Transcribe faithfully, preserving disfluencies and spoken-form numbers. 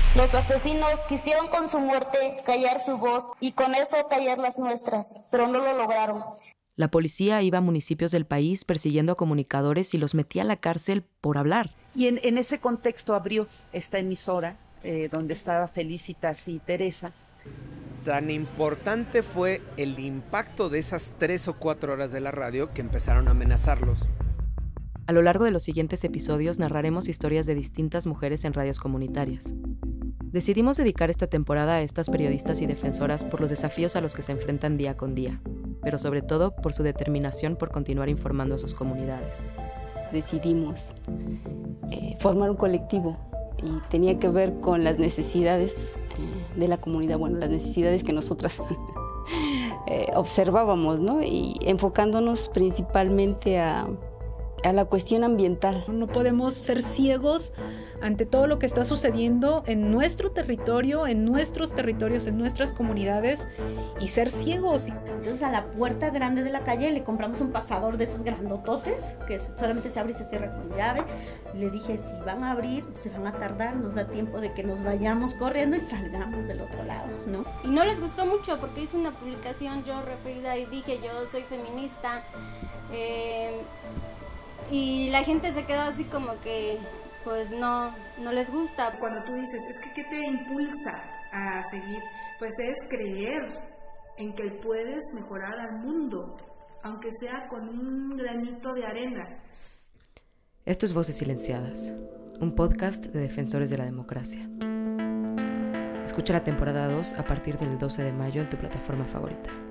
Los asesinos quisieron con su muerte callar su voz y con eso callar las nuestras, pero no lo lograron. La policía iba a municipios del país persiguiendo a comunicadores y los metía a la cárcel por hablar. Y en, en ese contexto abrió esta emisora, eh, donde estaba Felicitas y Teresa. Tan importante fue el impacto de esas tres o cuatro horas de la radio que empezaron a amenazarlos. A lo largo de los siguientes episodios narraremos historias de distintas mujeres en radios comunitarias. Decidimos dedicar esta temporada a estas periodistas y defensoras por los desafíos a los que se enfrentan día con día, pero sobre todo por su determinación por continuar informando a sus comunidades. Decidimos eh, formar un colectivo y tenía que ver con las necesidades eh, de la comunidad, bueno, las necesidades que nosotras eh, observábamos, ¿no? Y enfocándonos principalmente a, a la cuestión ambiental. No podemos ser ciegos ante todo lo que está sucediendo en nuestro territorio, en nuestros territorios, en nuestras comunidades, y ser ciegos. Entonces a la puerta grande de la calle le compramos un pasador de esos grandototes, que solamente se abre y se cierra con llave. Le dije, si van a abrir, se van a tardar, nos da tiempo de que nos vayamos corriendo y salgamos del otro lado, ¿no? Y no les gustó mucho porque hice una publicación yo referida y dije, yo soy feminista, eh, y la gente se quedó así como que pues no, no les gusta. Cuando tú dices, es que ¿qué te impulsa a seguir? Pues es creer en que puedes mejorar al mundo, aunque sea con un granito de arena. Esto es Voces Silenciadas, un podcast de defensores de la democracia. Escucha la temporada dos a partir del doce de mayo en tu plataforma favorita.